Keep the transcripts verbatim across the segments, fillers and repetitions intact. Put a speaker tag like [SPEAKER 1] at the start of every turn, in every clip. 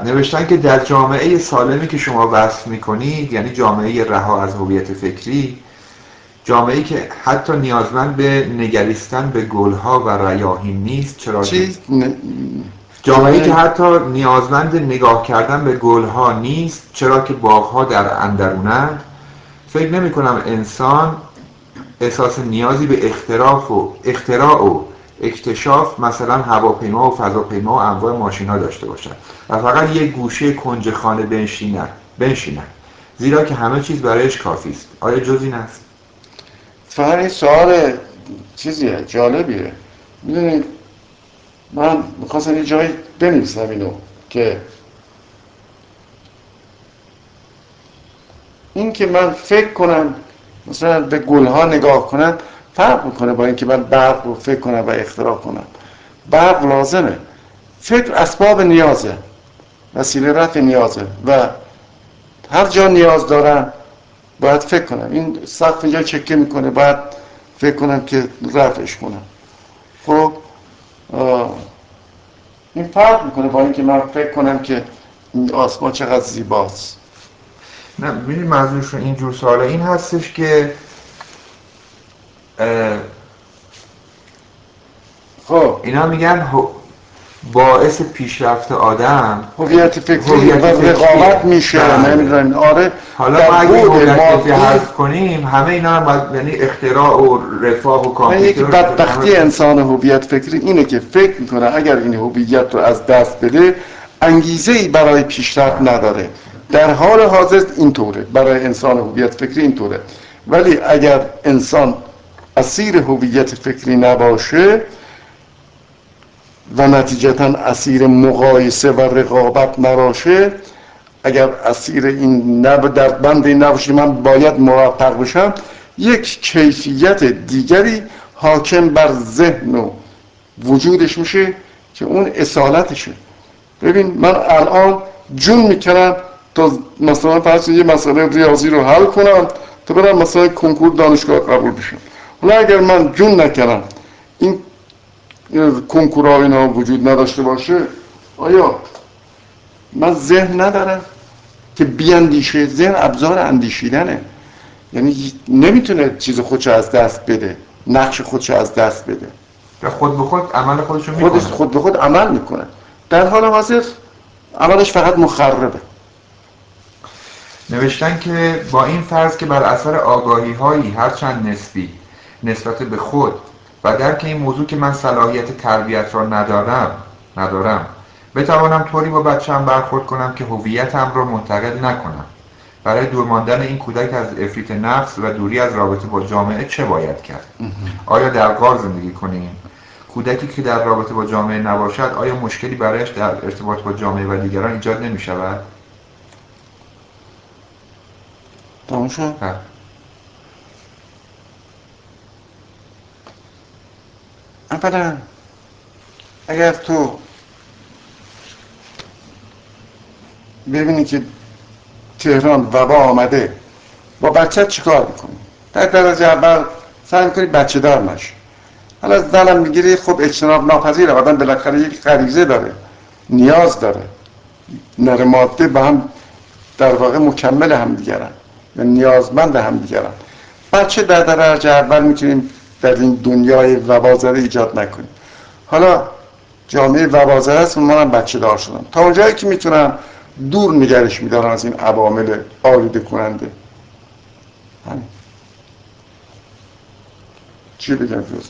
[SPEAKER 1] نوشتن که در جامعه سالمی که شما وصف میکنید، یعنی جامعه رها از هویت فکری، جامعه‌ای که حتی نیازمند به نگریستن به گلها و ریاحین نیست، چرا که جامعه‌ای که حتی نیازمند نگاه کردن به گلها نیست چرا که باغها در اندرونند، فکر نمی کنم انسان احساس نیازی به اختراع و اختراع و اکتشاف مثلا هواپیما و فضاپیما و انواع ماشینا داشته باشد و فقط یک گوشه کنج خانه بنشیند بنشیند زیرا که همه چیز برایش کافی است. آیا جز این است؟
[SPEAKER 2] فقط این سوال چیزیه، جالبیه. میدونید من میخواستم یه جایی بنویسم اینو که این که من فکر کنم مثلا به گلها نگاه کنم فرق میکنه با اینکه من برق رو فکر کنم و اختراع کنم. برق لازمه، فکر اسباب نیازه، وسیله رفع نیازه و هر جا نیاز دارم باید فکر کنم. این سقف اینجا چکه میکنه، باید فکر کنم که رفعش کنم. خب این فرق میکنه با اینکه من فکر کنم که این آسمان چقدر زیباست.
[SPEAKER 1] نه ببینید منظورشون اینجور سوالا این هستش که
[SPEAKER 2] خب
[SPEAKER 1] اینا میگن باعث پیشرفت آدم
[SPEAKER 2] هویت فکری
[SPEAKER 1] هویت
[SPEAKER 2] و رقابت میشه. نمیدونم آره
[SPEAKER 1] حالا ما اگه هویت فکری حذف کنیم همه اینا هم باید، یعنی اختراع و رفاه و کامپیوتر.
[SPEAKER 2] یکی بدبختی انسان هویت فکری اینه که فکر میکنه اگر این هویت رو از دست بده انگیزه‌ای برای پیشرفت نداره. در حال حاضر اینطوره برای انسان هویت فکری اینطوره، ولی اگر انسان اسیر هویت فکری نباشه و نتیجتاً اسیر مقایسه و رقابت نباشه، اگر اسیر این نب در بند این نباشه من باید موفق بشم، یک کیفیت دیگری حاکم بر ذهن و وجودش میشه که اون اصالتشه. ببین من الان جون میکنم تا مثلا فرض یه مسئله ریاضی رو حل کنم تا برم مثلا کنکور دانشگاه قبول بشم. حالا اگر من جون نکنم این کنکورها اینا وجود نداشته باشه، آیا من ذهن ندارم که بیاندیشه؟ ذهن ابزار اندیشیدنه، یعنی نمیتونه چیز خودشو از دست بده، نقش خودشو از دست بده،
[SPEAKER 1] خود به خود عمل خودشو میکنه،
[SPEAKER 2] خودش خود به خود عمل میکنه. در حال حاضر عملش فقط مخربه.
[SPEAKER 1] نوشتن که با این فرض که بر اثر آگاهی هایی هرچند نسبی نسبت به خود و درک این موضوع که من صلاحیت تربیت را ندارم ندارم بتوانم طوری با بچه‌ام برخورد کنم که هویتم را منتقل نکنم، برای دور ماندن این کودک از عفریت نفس و دوری از رابطه با جامعه چه باید کرد؟ آیا در غار زندگی کنیم؟ کودکی که در رابطه با جامعه نباشد آیا مشکلی برایش در ارتباط با جامعه و دیگران ایجاد نمی شود؟
[SPEAKER 2] تمام شد؟ اولا اگر تو ببینی که تهران وبا آمده با بچه چیکار میکنی؟ در درجه اول سعی میکنی بچه دار نشی. حالا زنم میگیری، خب اجتناب ناپذیره، آدم بالاخره یک غریزه داره، نیاز داره، نر ماده با هم در واقع مکمل هم دیگرن یا نیازمند هم دیگرن. بچه در درجه اول میتونیم در این دنیای وبازده ایجاد نکنیم. حالا جامعه وبازده است و منم بچه دار شدم، تا اونجایی که میتونم دور نگرش میدارم از این عوامل آلوده کننده. همین. چی بگم جز؟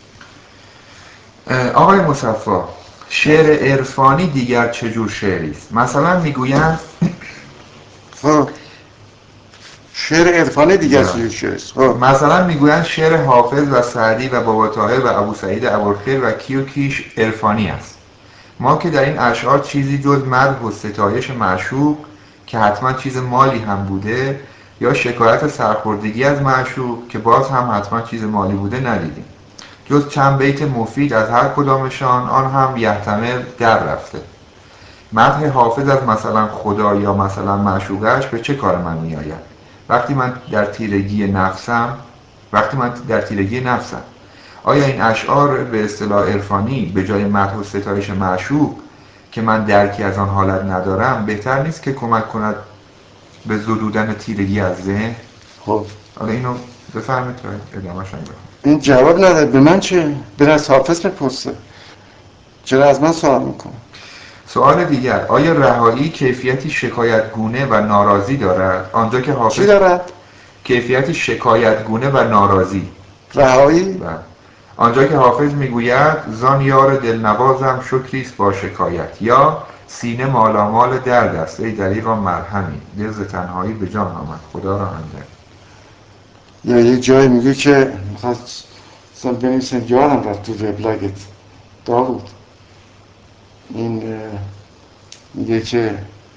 [SPEAKER 1] آقای مصفی، شعر عرفانی دیگر چجور شعری است؟ مثلا میگویند
[SPEAKER 2] خب شعر عرفانی دیگر چجور شعری است؟ خب
[SPEAKER 1] مثلا میگویند شعر حافظ و سعدی و بابا طاهر و ابو سعید ابوالخیر و کی و کیش عرفانی است. ما که در این اشعار چیزی جز مدح و ستایش معشوق که حتما چیز مالی هم بوده یا شکایت سرخوردگی از معشوق که باز هم حتما چیز مالی بوده ندیدیم، جز چند بیت مفید از هر کدامشان، آن هم یحتمل در رفته. مدح حافظ از مثلا خدا یا مثلا معشوقش به چه کار من می آید؟ وقتی من در تیرگی نفسم وقتی من در تیرگی نفسم آیا این اشعار به اصطلاح عرفانی به جای مدح و ستایش معشوق که من درکی از آن حالت ندارم بهتر نیست که کمک کند به زدودن تیرگی از ذهن؟
[SPEAKER 2] خب
[SPEAKER 1] حالا اینو بفرمایید تا ادامه‌ش هم بفرمایید.
[SPEAKER 2] این جواب نداد. به من چه؟ بره از حافظ بپرسه. چرا از من سوال میکنه؟
[SPEAKER 1] سوال دیگر، آیا رهایی کیفیتی شکایتگونه و ناراضی دارد؟ آنجا که حافظ
[SPEAKER 2] چی دارد؟
[SPEAKER 1] کیفیتی شکایتگونه و ناراضی.
[SPEAKER 2] رهایی؟
[SPEAKER 1] بله. آنجا که حافظ میگوید زان یار دلنوازم شکریست با شکایت، یا سینه مالامال درد است ای دریغا مرهمی، دل ز تنهایی به جان آمد خدا را اندر.
[SPEAKER 2] یا یه جایی میگه که میخواد اصلا بنویسن یادم رفت تو وبلاگت داوود، این اه، میگه که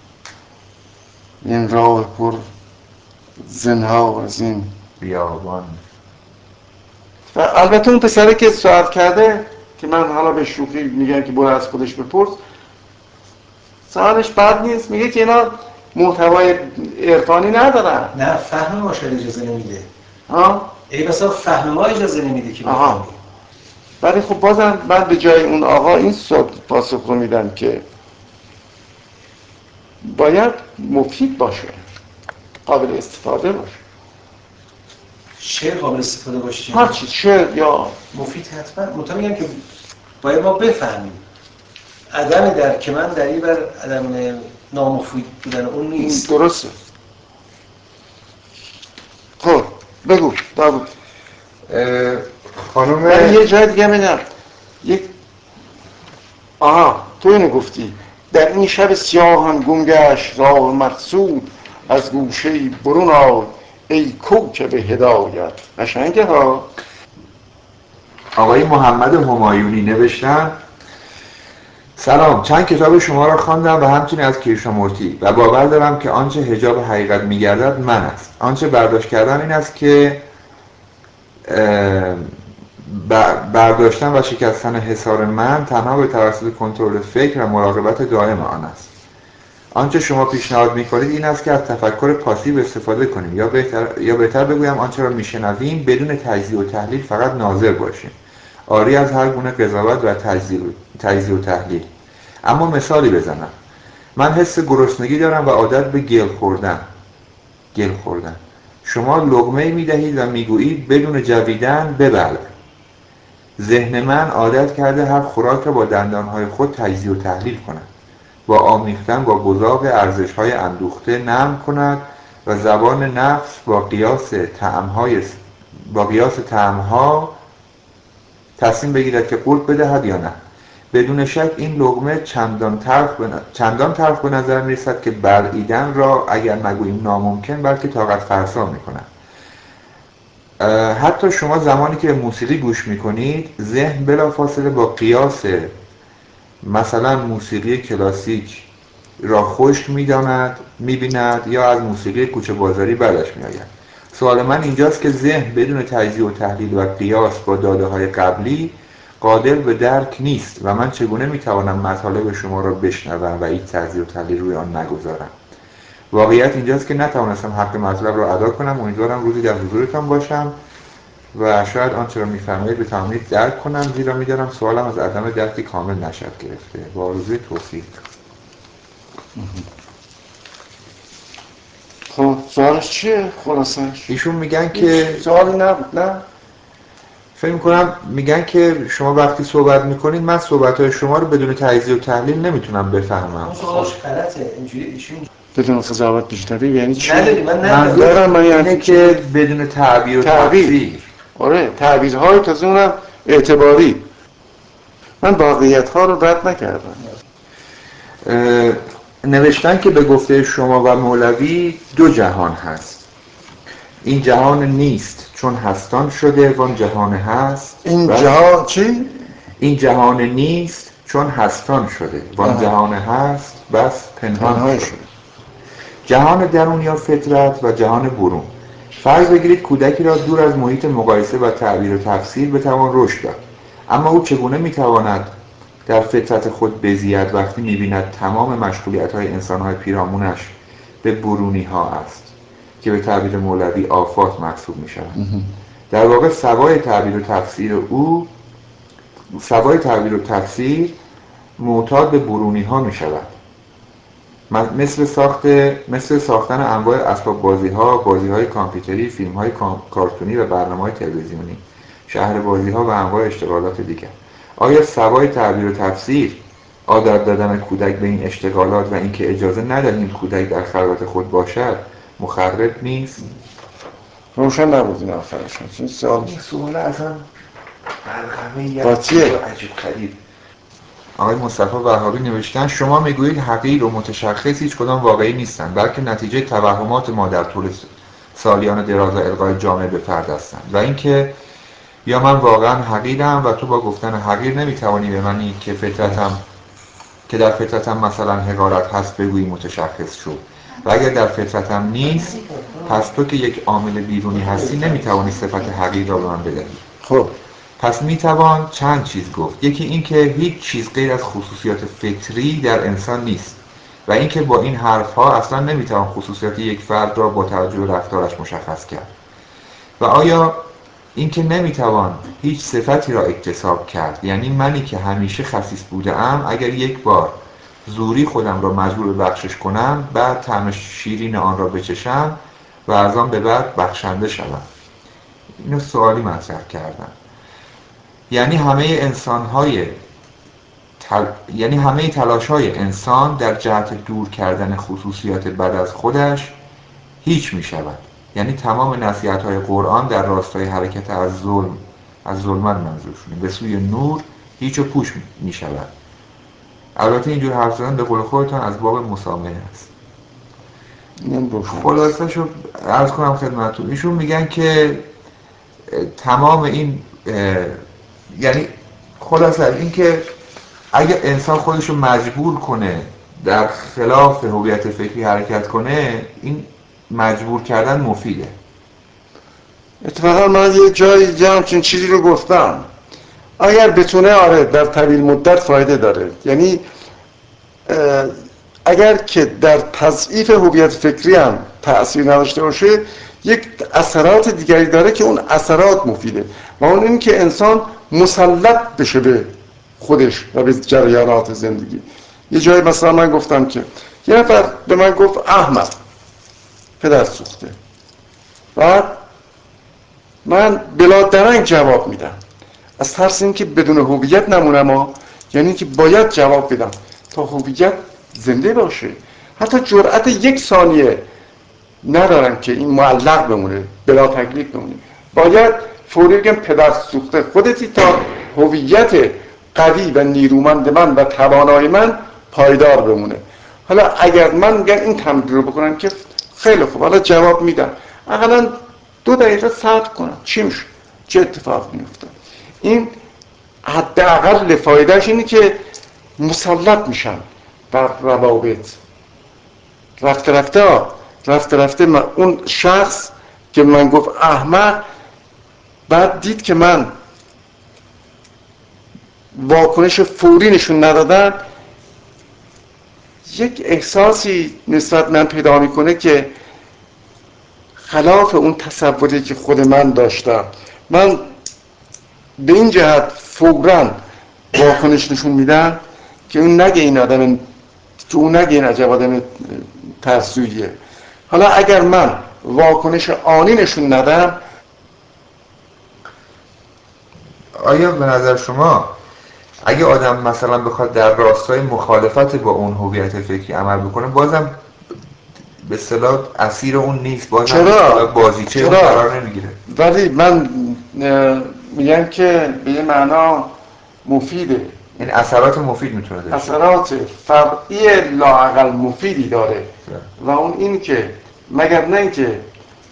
[SPEAKER 2] این راه پر زنها از این
[SPEAKER 1] بیابان.
[SPEAKER 2] و البته اون پسره که سوال کرده که من حالا به شوخی میگم که برو از خودش بپرس، سوالش بد نیست. میگه که اینا محتوای عرفانی ندارن.
[SPEAKER 3] نه فهم ما شاید اجازه نمیده.
[SPEAKER 2] ها؟
[SPEAKER 3] ای بسا فهم ما اجازه نمیده که
[SPEAKER 2] آها. ولی خب بازم من به جای اون آقا این سوال پاسخ رو میدم که باید مفید باشه، قابل استفاده باشه.
[SPEAKER 3] شعر قابل استفاده باشه،
[SPEAKER 2] هر چیز، شعر یا
[SPEAKER 3] مفید حتما. مطمئن میگم که باید ما بفهمیم عدم درک من دلیل بر عدم نامفید بودن اون نیست.
[SPEAKER 2] درسته. خب بگو داوود.
[SPEAKER 1] خانم
[SPEAKER 2] من یه جای دیگه میدم یک آها تو اینو گفتی در این شب سیاه هم گم گشت راه مقصود از گوشه برون آی ای کوکب هدایت. قشنگه ها.
[SPEAKER 1] آقای محمد همایونی نوشتن سلام، چند کتاب شما را خواندم و همچنین از کریشنامورتی و باور دارم که آنچه حجاب حقیقت می‌گردد من است. آنچه برداشت کردن این است که برداشتن و شکستن حصار من تنها به توسط کنترل فکر و مراقبت دائم آن است. آنچه شما پیشنهاد می‌کنید این است که از تفکر پاسیو استفاده کنیم، یا بهتر یا بهتر بگویم آنچه را می‌شنویم بدون تجزیه و تحلیل فقط ناظر باشیم، عاری از هر گونه قضاوت و تجزیه و تحلیل. اما مثالی بزنم، من حس گرسنگی دارم و عادت به گل خوردن گل خوردن شما لقمه‌ای می‌دهید و می‌گویید بدون جویدن ببل. ذهن من عادت کرده هر خوراک را با دندانهای خود تجزیه و تحلیل کند، با آمیختن با گزاق ارزش‌های اندوخته نرم کند و زبان نفس با قیاس طعم‌های با قیاس طعم‌ها تصمیم بگیرد که قورت بدهد یا نه. بدون شک این لقمه چندان تلخ به چندان تلخ به نظر می‌رسد که بلعیدن را اگر نگوییم ناممکن بلکه طاقت فرسا می‌کند. حتی شما زمانی که موسیقی گوش می‌کنید ذهن بلافاصله با قیاس مثلا موسیقی کلاسیک را خشک می‌داند می‌بیند یا از موسیقی کوچه بازاری بدش می‌آید. سوال من اینجاست که ذهن بدون تجزیه و تحلیل و قیاس با داده‌های قبلی قادر به درک نیست و من چگونه می‌توانم مطالب شما را بشنوم و این تجزیه و تحلیل روی آن نگذارم؟ واقعیت اینجاست که نتوانستم حق مطلب را ادا کنم. امیدوارم روزی در حضورتان باشم و شاید آنچه را می‌فرمایید بتوانید درک کنم، زیرا می‌دانم سوالم از عدم درک کامل نشد گرفته. با آرزوی توفیق.
[SPEAKER 2] خب سوالش چیه خلاصش؟
[SPEAKER 1] ایشون میگن که
[SPEAKER 2] سوالی نبود نه؟
[SPEAKER 1] فکر می‌کنم میگن که شما وقتی صحبت می‌کنید من صحبت‌های شما رو بدون تجزیه و تحلیل نمیتونم بفهمم.
[SPEAKER 3] اون سوالش غلطه. اینجوری ایشون
[SPEAKER 2] بدون قضاوت بیشتری یعنی چی؟
[SPEAKER 3] نداری. من
[SPEAKER 1] من
[SPEAKER 3] ندارم.
[SPEAKER 2] دارم من
[SPEAKER 1] اینه
[SPEAKER 2] یعنی
[SPEAKER 1] که بدون تعبیر و
[SPEAKER 2] تعبیر.
[SPEAKER 1] تفسیر.
[SPEAKER 2] آره تعبیرهای تازه اونم اعتباری. من واقعیت‌ها رو رد نکردم.
[SPEAKER 1] نوشتن که به گفته شما و مولوی دو جهان هست. این جهان نیست چون هستان شده وان جهان هست.
[SPEAKER 2] این جهان چی؟
[SPEAKER 1] این جهان نیست چون هستان شده وان جهان هست بس پنهان شده. جهان درون یا فطرت و جهان برون. فرض بگیرید کودکی را دور از محیط مقایسه و تعبیر و تفسیر بتوان رشد داد، اما او چگونه میتواند در فطرت خود بزید وقتی می‌بیند تمام مشغولیت‌های انسان‌های پیرامونش به برونی ها است که به تعبیر مولوی آفات محسوب می‌شوند. در واقع سوای تعبیر و تفسیر او سوای تعبیر و تفسیر معتاد به برونی ها می شود، مثل ساخت مثل ساختن انواع اسباب بازی ها، بازی های کامپیوتری، فیلم های کارتونی و برنامه های تلویزیونی، شهر بازی ها و انواع اشتغالات دیگر. آیا سوای تعبیر و تفسیر، عادت دادن کودک به این اشتغالات و اینکه اجازه ندهیم کودک در خلوت خود باشد مخرب نیست؟
[SPEAKER 2] روشن نبود این آخرش. این سوال
[SPEAKER 1] این سوال اصلا برقمه
[SPEAKER 2] قاطیه.
[SPEAKER 1] عجیب غریب. آقای مصطفی وهابی نوشتن شما میگویید حقیر و متشخص هیچ کدام واقعی نیستند، بلکه نتیجه توهمات ما در طول سالیان دراز و القای جامعه به فرد هستند و اینکه یا من واقعا حقیرم و تو با گفتن حقیر نمیتوانی به منی که فطرتم که در فطرتم مثلا حقارت هست بگویی متشخص شو، و اگر در فطرتم نیست پس تو که یک عامل بیرونی هستی نمیتوانی صفت حقیر را به من بدهی.
[SPEAKER 2] خب
[SPEAKER 1] پس میتوان چند چیز گفت. یکی این که هیچ چیز غیر از خصوصیات فطری در انسان نیست و اینکه با این حرفها اصلا نمیتوان خصوصیات یک فرد را با توجه به رفتارش مشخص کرد. و آیا اینکه نمیتوان هیچ صفتی را اکتساب کرد، یعنی منی که همیشه خسیس بوده ام اگر یک بار زوری خودم را مجبور به بخشش کنم بعد طعم شیرین آن را بچشم و از آن به بعد بخشنده شوم؟ اینو سوالی مطرح کردم. یعنی همه انسان‌های تل... یعنی همه تلاش‌های انسان در جهت دور کردن خصوصیات بد از خودش هیچ می‌شود. یعنی تمام نصیحت‌های قرآن در راستای حرکت از ظلم از ظلمت منظورشونه به سوی نور هیچ و پوچ می‌شود. البته اینجور حرف زدن به قول خودتان از باب مسامحه است. خلاصه شو عرض کنم خدمتتون، ایشون میگن که تمام این یعنی خلاصه این که اگر انسان خودشو مجبور کنه در خلاف هویت فکری حرکت کنه، این مجبور کردن مفیده.
[SPEAKER 2] اتفاقا من یه جایی یه همچین چیزی رو گفتم، اگر بتونه آره در طویل مدت فایده داره. یعنی اگر که در تضعیف هویت فکری هم تأثیر نداشته باشه، یک اثرات دیگری داره که اون اثرات مفیده و اون این که انسان مسلط بشه به خودش و به جریانات زندگی. یه جایی مثلا من گفتم که یه نفر به من گفت احمق، پدر سوخته، بعد من بلا درنگ جواب میدم از ترس این که بدون هویت نمونم ها. یعنی که باید جواب بدم تا هویت زنده باشه. حتی جرأت یک ثانیه ندارم که این معلق بمونه، بلا تکلیف بمونه. باید فوری بگم پدر سوخته خودتی تا هویت قوی و نیرومند من و توانای من پایدار بمونه. حالا اگر من میگم این تمرین رو بکنم که خیلی خوب، حالا جواب میدم، اقلا دو دقیقه صبر کنم چی میشه، چه اتفاق میفته. این حداقل فایدهش اینه که مسلط میشم بر روابط. رفته رفته رفته رفته من اون شخص که من گفت احمق بعد دید که من واکنش فوری نشون ندادم، یک احساسی نسبت من پیدا میکنه که خلاف اون تصوری که خود من داشتم. من به این جهت فوراً واکنش نشون میدم که اون نگه این آدم که اون نگه این عجب آدم ترسویه. حالا اگر من واکنش آنی نشون ندم،
[SPEAKER 1] آیا به نظر شما اگه آدم مثلا بخواد در راستای مخالفت با اون هویت فکری عمل بکنه بازم به اصطلاح اسیر اون نیست، بازم به اصطلاح بازیچه اون قرار نمیگیره؟
[SPEAKER 2] ولی من میگم که به یه معنا مفیده،
[SPEAKER 1] این اثرات مفید میتونه داشته،
[SPEAKER 2] اثرات فرعی لااقل مفیدی داره و اون این که مگر نه این که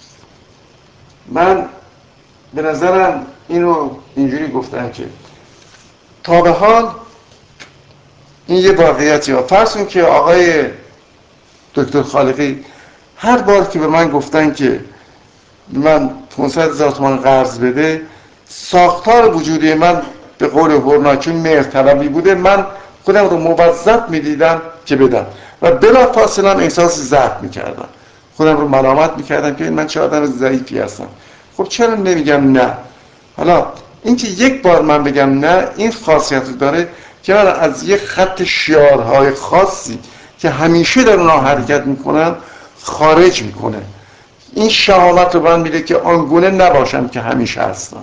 [SPEAKER 2] من به نظرم اینو اینجوری گفتم که تا به حال این یه واقعیتی ها. فرض کن که آقای دکتر خالقی هر بار که به من گفتن که من پانصد هزار تومان قرض بده، ساختار وجودی من به قول هورناچون مهرطلبی بوده، من خودم رو موظف میدیدم که بدم و بلا فاصله احساس ضعف میکردم، خودم رو ملامت میکردم که من چه آدم ضعیفی هستم. خب چرا نمیگم نه؟ حالا اینکه یک بار من بگم نه این خاصیت رو داره که من از یک خط شیارهای خاصی که همیشه در اونها حرکت میکنن خارج میکنه. این شهامت رو من میده که آنگونه نباشم که همیشه هستم.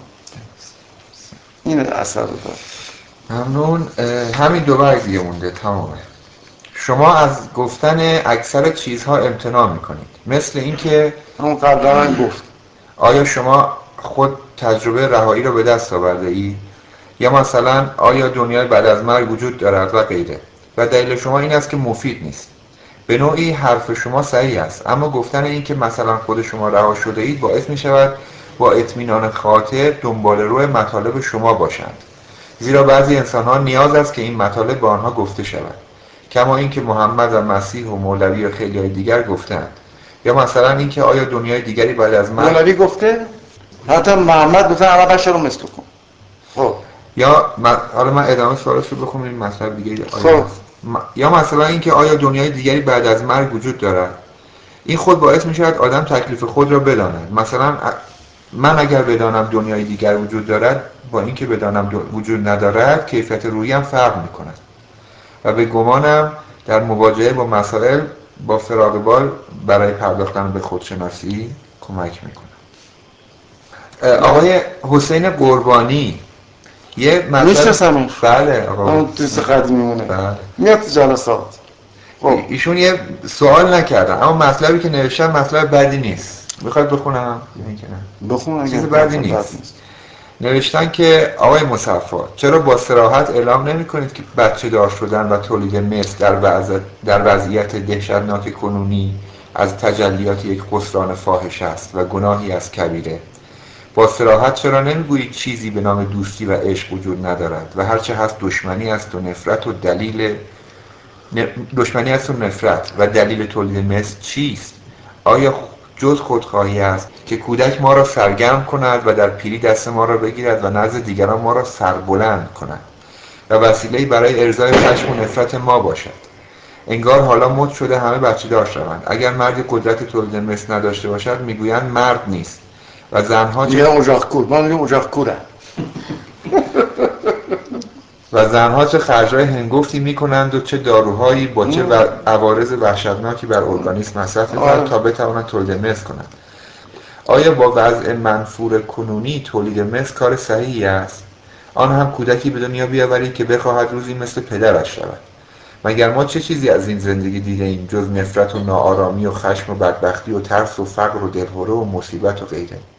[SPEAKER 2] این اثر رو داره.
[SPEAKER 1] ممنون. همین دو برگ دیگه مونده، تمامه. شما از گفتن اکثر چیزها امتناع میکنید، مثل اینکه
[SPEAKER 2] همون قبلا من گفت.
[SPEAKER 1] آیا شما خود تجربه رهایی را به دست آورده ای؟ یا مثلا آیا دنیای بعد از مرگ وجود دارد و غیره؟ و دلیل شما این است که مفید نیست. به نوعی حرف شما صحیح است، اما گفتن این که مثلا خود شما رها شده اید باعث می شود با اطمینان خاطر دنبال روی مطالب شما باشند، زیرا بعضی انسان‌ها نیاز است که این مطالب به آنها گفته شود، کما اینکه محمد و مسیح و مولوی و خیلی های دیگر گفتند. یا مثلا اینکه آیا دنیای دیگری بعد از مرگ
[SPEAKER 2] مولوی گفته؟ حتی محمد گفته همه بشر رو مثل کن. خب
[SPEAKER 1] یا من... حالا من ادامه سوالش رو بخونم این مطلب دیگه آیا
[SPEAKER 2] خب
[SPEAKER 1] هست. م... یا مثلا اینکه آیا دنیای دیگری بعد از مرگ وجود دارد. این خود باعث می شود آدم تکلیف خود را بداند. مثلا من اگر بدانم دنیای دیگر وجود دارد با اینکه بدانم وجود ندارد، کیفیت روحیم فرق می کند و به گمانم در مواجهه با مسائل با فراغ بال برای پرداختن به خودشناسی کمک می کند. آقای حسین قربانی یه مطلب
[SPEAKER 2] میشناسمش.
[SPEAKER 1] بله آقا
[SPEAKER 2] اون دوست قدیمیمونه.
[SPEAKER 1] بله.
[SPEAKER 2] میاد تو جلسات. خب
[SPEAKER 1] ایشون یه سوال نکردن، اما مطلبی که نوشتن مطلب بدی نیست. میخواید بخونم؟
[SPEAKER 2] بخون اگر
[SPEAKER 1] چیز بدی نیست. نیست. نوشتن که آقای مصفا چرا با صراحت اعلام نمی کنید که بچه دار شدن و تولید مثل در, وضع در وضعیت دهشتناک کنونی از تجلیات یک خسران فاحش است و گناهی از کبیره؟ با صراحت چرا نمیگویید چیزی به نام دوستی و عشق وجود ندارد و هرچه هست دشمنی است و نفرت و دلیل دشمنی است و نفرت و دلیل تولید مثل چیست؟ آیا جز خودخواهی است که کودک ما را سرگرم کند و در پیری دست ما را بگیرد و نزد دیگران ما را سربلند کند و وسیله‌ای برای ارضای خشم و نفرت ما باشد؟ انگار حالا مد شده همه بچه دار شوند. اگر مرد قدرت تولید مثل نداشته باشد میگویند مرد نیست و زنها چه
[SPEAKER 2] اجاق کور ما میگیم اجاق کوره
[SPEAKER 1] و زنها چه خرج‌های هنگفتی می‌کنند و چه داروهایی با چه و عوارض وحشتناکی بر ارگانیسم مصرف می‌کنند تا بتوانند تولید مثل کنند. آیا با وضع منفور کنونی تولید مثل کار صحیحی است؟ آن هم کودکی به دنیا بیاورید که بخواهد روزی مثل پدرش شود. مگر ما چه چیزی از این زندگی دیده ایم جز نفرت و ناآرامی و خشم و بدبختی و ترس و فقر و دلهره و مصیبت و غیره؟